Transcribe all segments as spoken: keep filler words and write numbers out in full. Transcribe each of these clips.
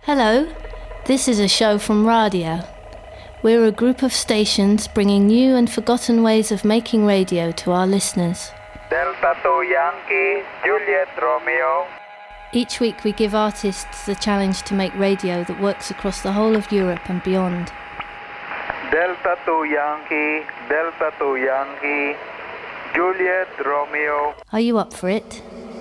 Hello, this is a show from Radio. We're a group of stations bringing new and forgotten ways of making radio to our listeners. Delta two Yankee, Juliet Romeo. Each week we give artists the challenge to make radio that works across the whole of Europe and beyond. Delta two Yankee, Delta two Yankee, Juliet Romeo. Are you up for it?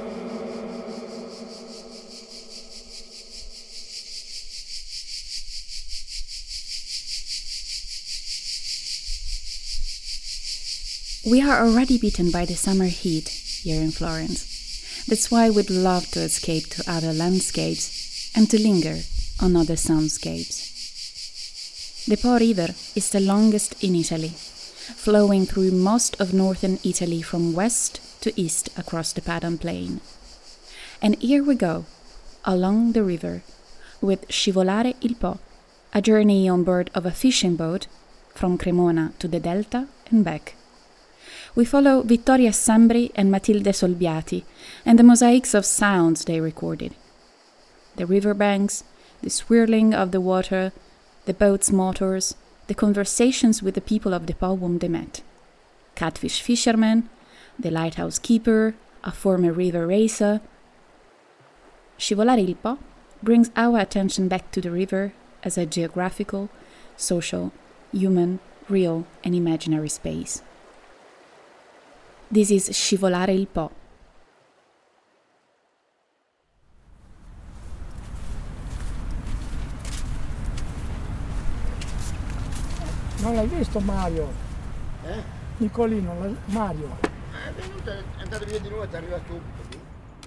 We are already beaten by the summer heat here in Florence. That's why we'd love to escape to other landscapes and to linger on other soundscapes. The Po River is the longest in Italy, flowing through most of northern Italy from west to east across the Padon Plain. And here we go, along the river, with Scivolare il Po, a journey on board of a fishing boat from Cremona to the Delta and back. We follow Vittoria Sambri and Matilde Solbiati and the mosaics of sounds they recorded. The riverbanks, the swirling of the water, the boat's motors, the conversations with the people of the Po whom they met. Catfish fishermen, the lighthouse keeper, a former river racer. Scivolare il Po brings our attention back to the river as a geographical, social, human, real and imaginary space. This is Scivolare il Po. Non l'hai visto Mario? Eh? Nicolino, la- Mario. È venuto, è andato via di nuovo e è arrivato subito. Sì.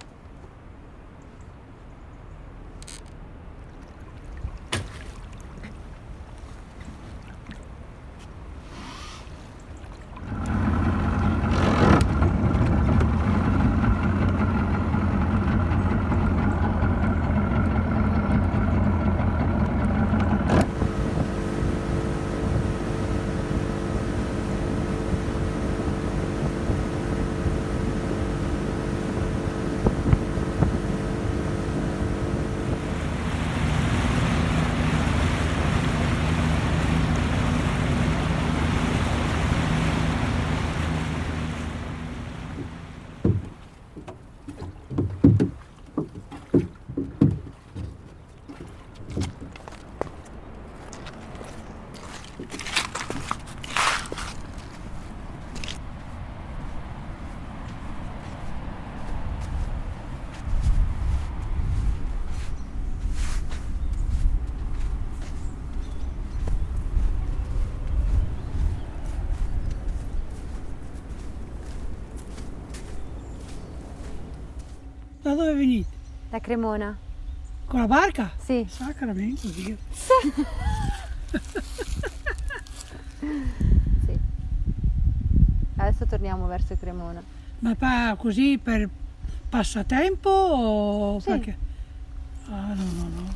Da dove venite? Da Cremona. Con la barca? Sì. Sacramento, Dio. Sì. Adesso torniamo verso Cremona. Ma pa- così per passatempo o Sì. perché? Ah no, no, no.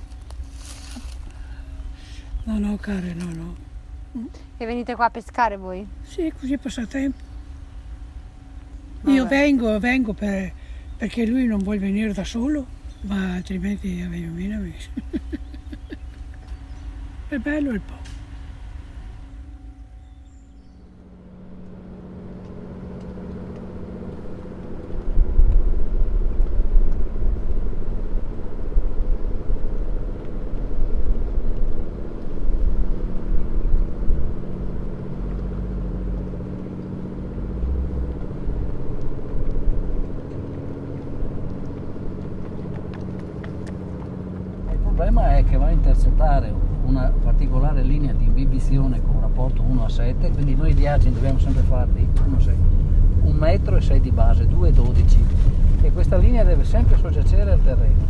No, no, care, no, no. E venite qua a pescare voi? Sì, così passatempo. Io Vabbè. vengo, vengo per, perché lui non vuole venire da solo, ma altrimenti avevo meno. È bello il Po. Il problema è che va a intercettare una particolare linea di imbibizione con un rapporto uno a sette, quindi noi i viaggi dobbiamo sempre farli uno a sei, un metro e sei di base, due e dodici, e questa linea deve sempre soggiacere al terreno.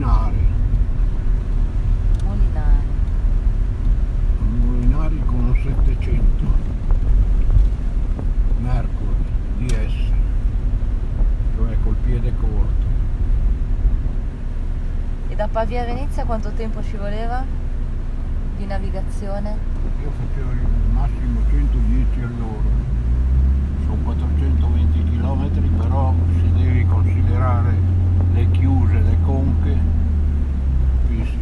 Molinari. Molinari. Molinari con un settecento. Mercury D S, cioè col piede corto. E da Pavia a Venezia quanto tempo ci voleva di navigazione? Io facevo il massimo centodieci all'ora, sono quattrocentoventi chilometri, però se devi considerare le chiuse, le conche, qui sì.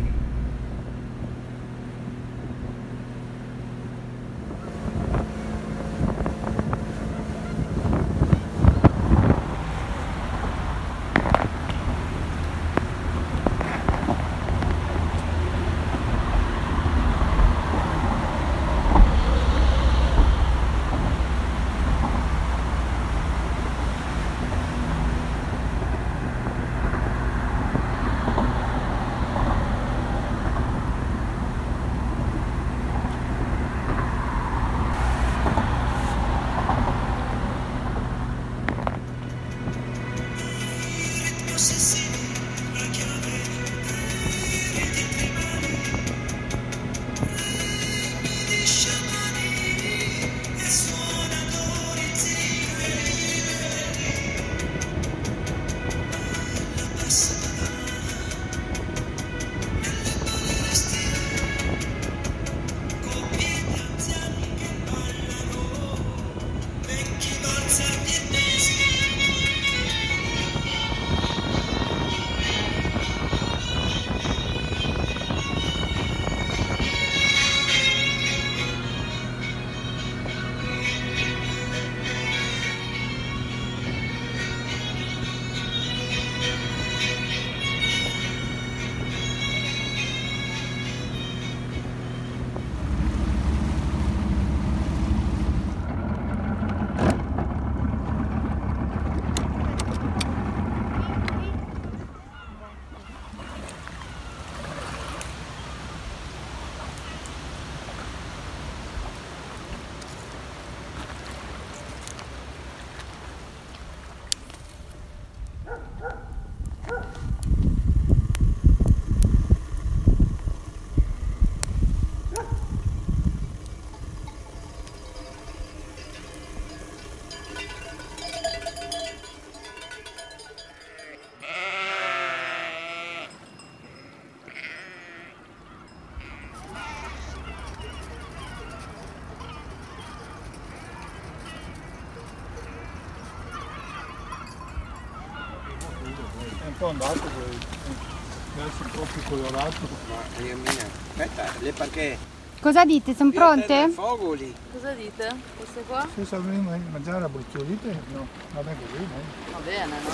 Un po' andato poi, verso un po' più colorato. Ma io mia, aspetta, le perché? Cosa dite? Sono pronte? Fogoli. Cosa dite? Queste qua? Se sapete mangiare la brustolite? No, va bene così, no? Va bene, no?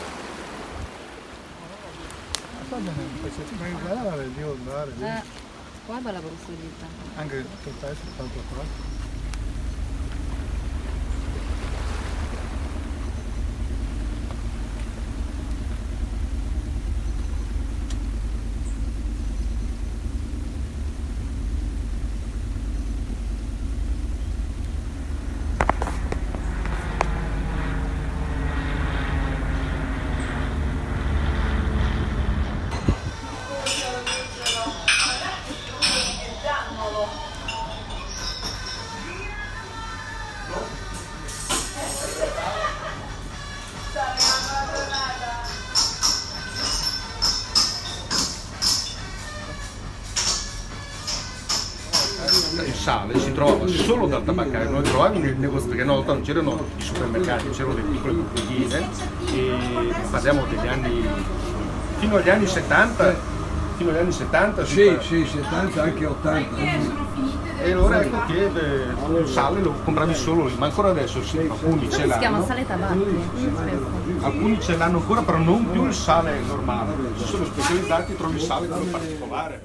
Va bene, facciamo mangiare, devo andare. Eh, guarda la brustolita. Anche se stai soltanto qua. Il sale si trovava solo dal tabaccaio, noi trovavamo nei negozi, perché una volta non c'erano i supermercati, c'erano delle piccole bottigline e parliamo degli anni, fino agli anni settanta, fino agli anni settanta. Sì, sì, settanta, anche ottanta. E allora ecco che il sale lo compravi solo lì, ma ancora adesso sì, alcuni ce l'hanno. Si chiama sale tabacchi. Alcuni ce l'hanno ancora, però non più il sale normale, si sono specializzati e trovi il sale quello particolare.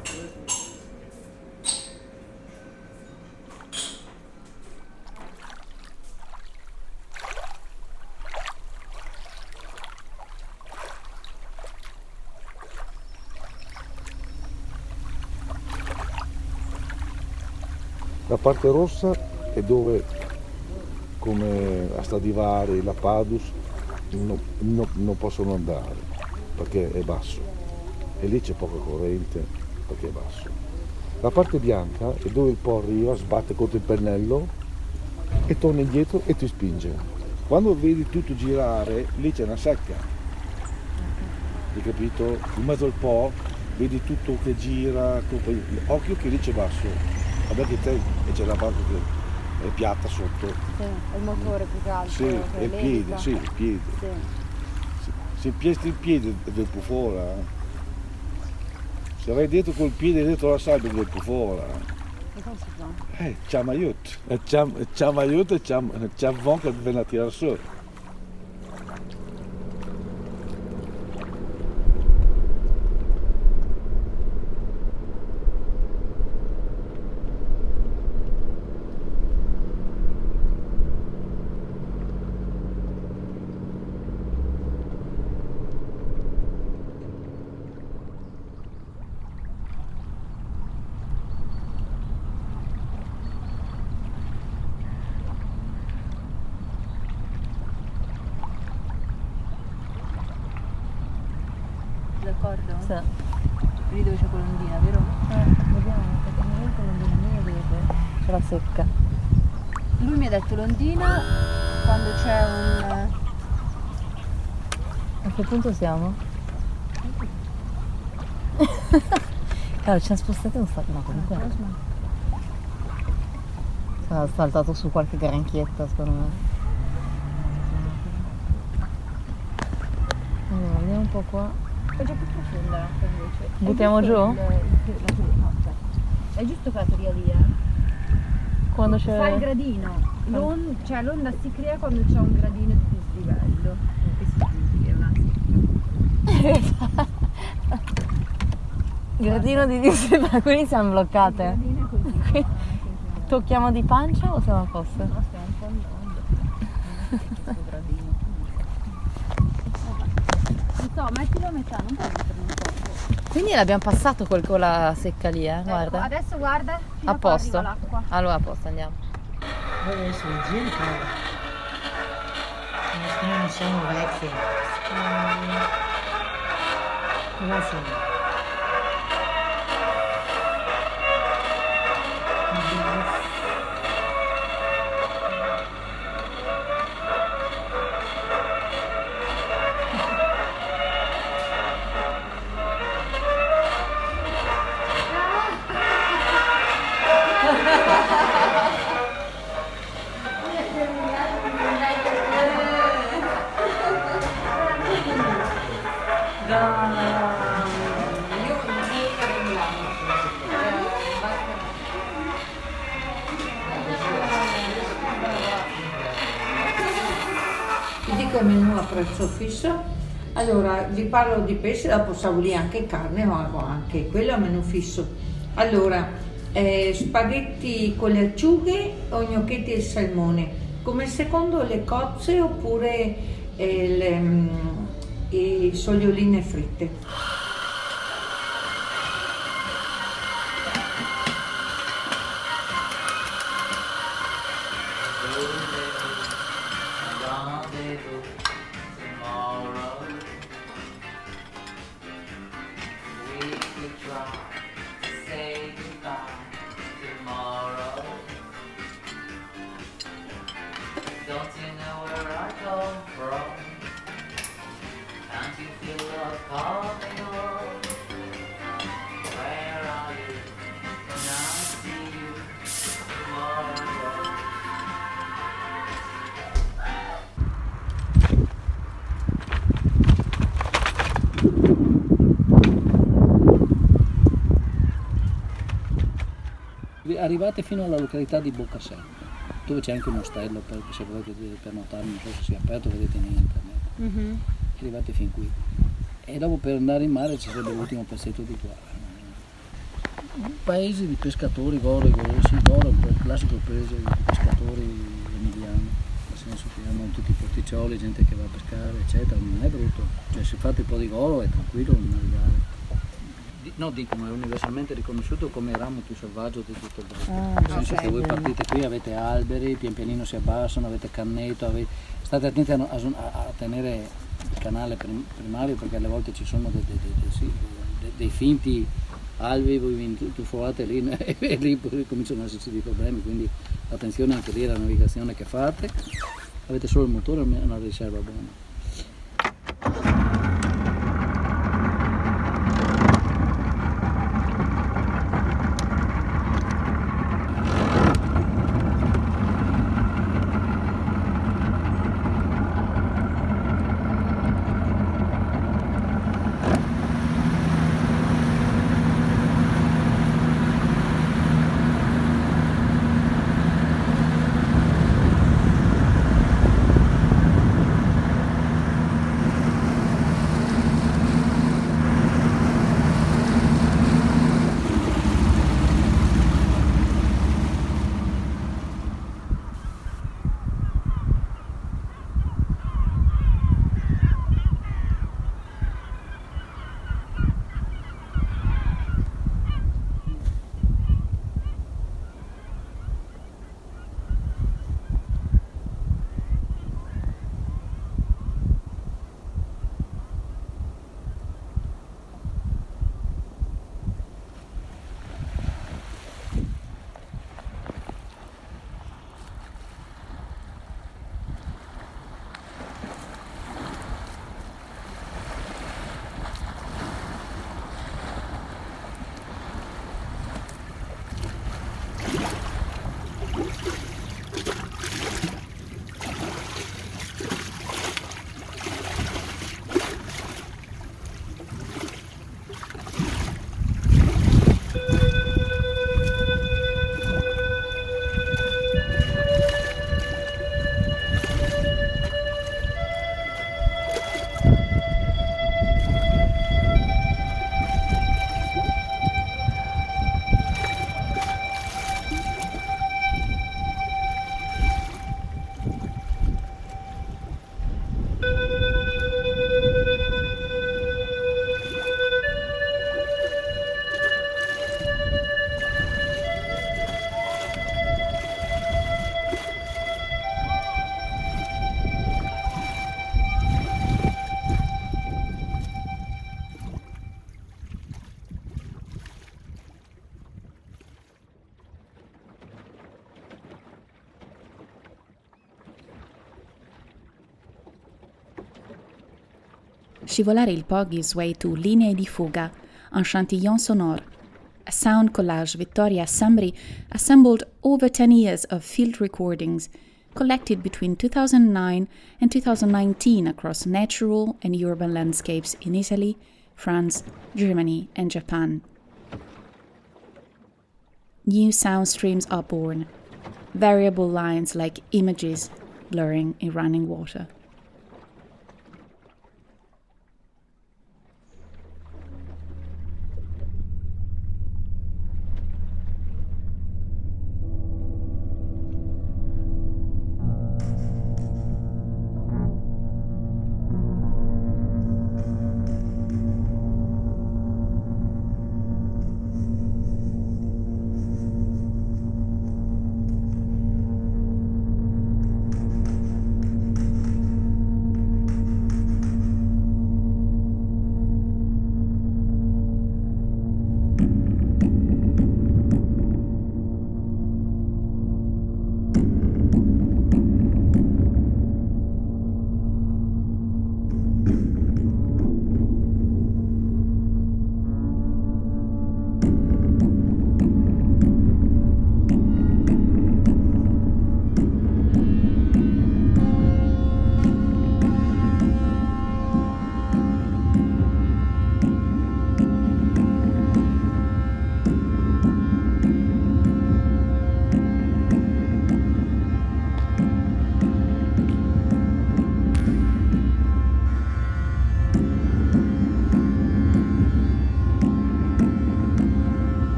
La parte rossa è dove, come a Stradivari, la Padus, non, non, non possono andare perché è basso. e lì c'è poca corrente perché è basso. La parte bianca è dove il Po arriva, sbatte contro il pennello e torna indietro e ti spinge. Quando vedi tutto girare, lì c'è una secca, hai capito? In mezzo al Po vedi tutto che gira, occhio che lì c'è basso, vabbè che te e c'è la barca che è piatta sotto. Sì, è il motore più che altro. Sì, è il piede, sì, il piede. Sì. Se, se piesti il piede del pufora, eh. Se vai dietro col piede dentro la sabbia del pufora. E come si fa? Eh, c'ha aiuto, c'ha aiuto e c'ha von che viene a tirare su. D'accordo? Sì. Lì dove c'è Colombina, vero? Eh, vediamo, perché non è Colombina mia dove c'è la secca. Lui mi ha detto Londina quando c'è un... A che punto siamo? Cavolo, ci siamo spostati un sacco, no comunque. Sono saltato su qualche granchietta secondo me. Allora, vediamo un po' qua. È già più profonda l'acqua invece. Buttiamo giù? Il, il, la, no, cioè, è giusto quella teoria lì, eh? Quando c'è... Fa il gradino. L'on, cioè l'onda si crea quando c'è un gradino di dislivello. Che si è una Gradino di dislivello, quindi siamo bloccate. Il gradino è così. Qui... Tocchiamo di pancia o siamo a posto? No, stiamo un po' andando. Questo gradino. Non so, mettilo a metà, non puoi metterlo un po'. Quindi l'abbiamo passato col con la secca lì, eh? Guarda. Ecco, adesso guarda, fino a posto. arriva l'acqua. Allora a posto, andiamo. Adesso il giro noi non siamo vecchi. Cosa siamo? Vi dico il menù a prezzo fisso. Allora, vi parlo di pesce, dopo stavo lì anche carne, ma anche quello a menù fisso. Allora, eh, spaghetti con le acciughe o gnocchetti e salmone. Come secondo le cozze oppure eh, le, mm, i soglioline fritte. Arrivate fino alla località di Boccasella, dove c'è anche un ostello, perché se volete prenotare, non so se sia aperto, vedete in internet. Mm-hmm. Arrivate fin qui. E dopo per andare in mare ci sarebbe l'ultimo pezzetto di qua. Un paese di pescatori, Goro e Gorossi, Goro è il classico paese di pescatori emiliani, nel senso che hanno tutti i porticcioli, gente che va a pescare, eccetera, non è brutto. Cioè se fate un po' di Goro è tranquillo non navigare. No, dicono, è universalmente riconosciuto come il ramo più selvaggio di tutto il Brasile. Ah, nel senso okay, che voi partite qui, avete alberi, pian pianino si abbassano, avete canneto, avete... state attenti a, a, a tenere il canale prim, primario perché alle volte ci sono dei, dei, dei, sì, de, dei finti alvei voi tufate lì e lì cominciano ad esserci dei problemi, quindi attenzione anche lì alla navigazione che fate, avete solo il motore e una riserva buona. Scivolare il P O G gives way to Linee di Fuga, un chantillon sonore, a sound collage Vittoria Sambri assembled over ten years of field recordings collected between two thousand nine and two thousand nineteen across natural and urban landscapes in Italy, France, Germany and Japan. New sound streams are born, variable lines like images blurring in running water.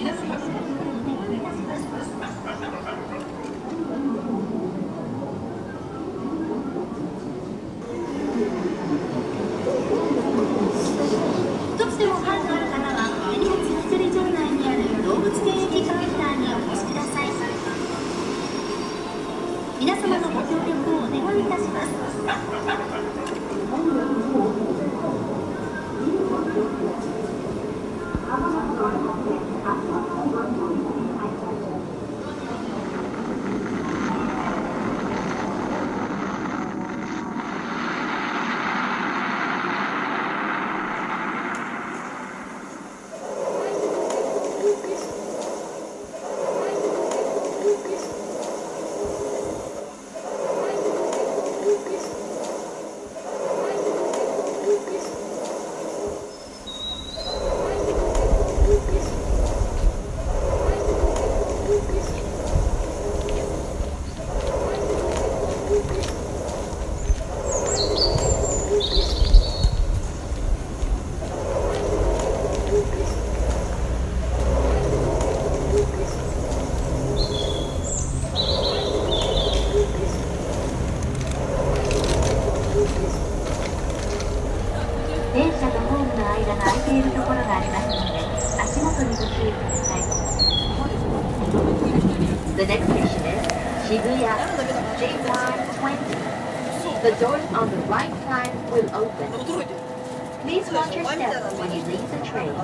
The next station is Shibuya J Y twenty. The doors on the right side will open. Please watch your step when you leave the train.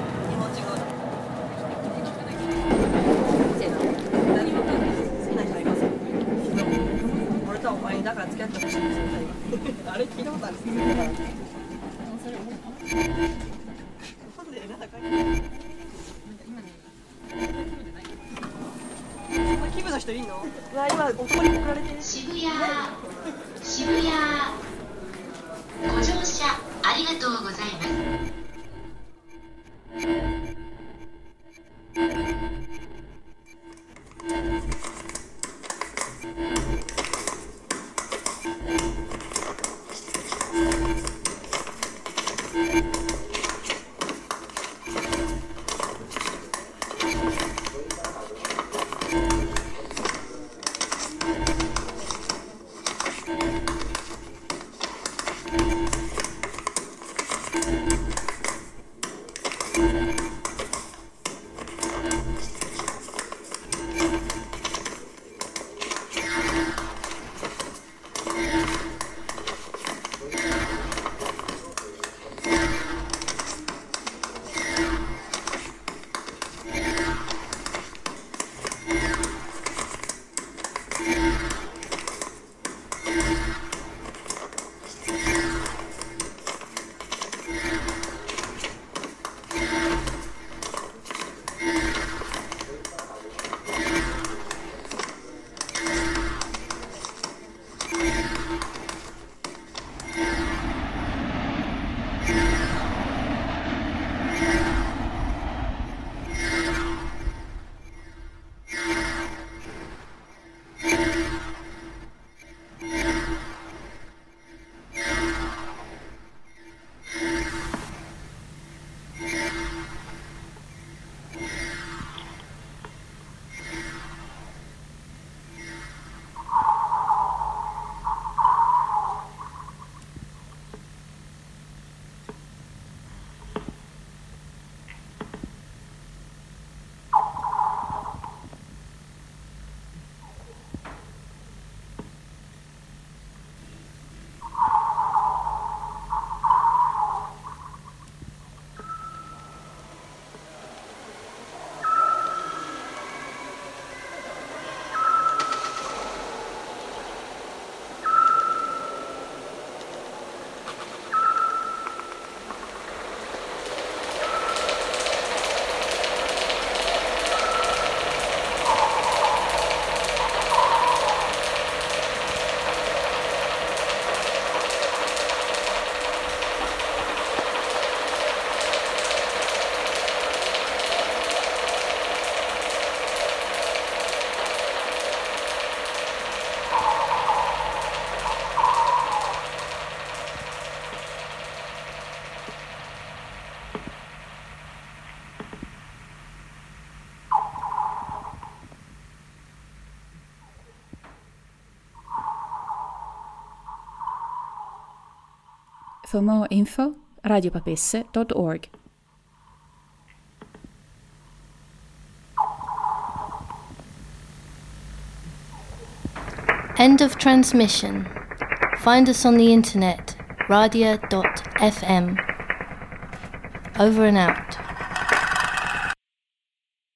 俺とはお前にだから付き合ってほしいんですよ。あれ聞いたことあるんですけど。それ思った。なんでなんだか。気分の人いんの？うわ今ここに送られてる。 渋谷渋谷ご乗車ありがとうございます。 For more info, radio papesse dot org. End of transmission. Find us on the internet, radia dot f m. Over and out.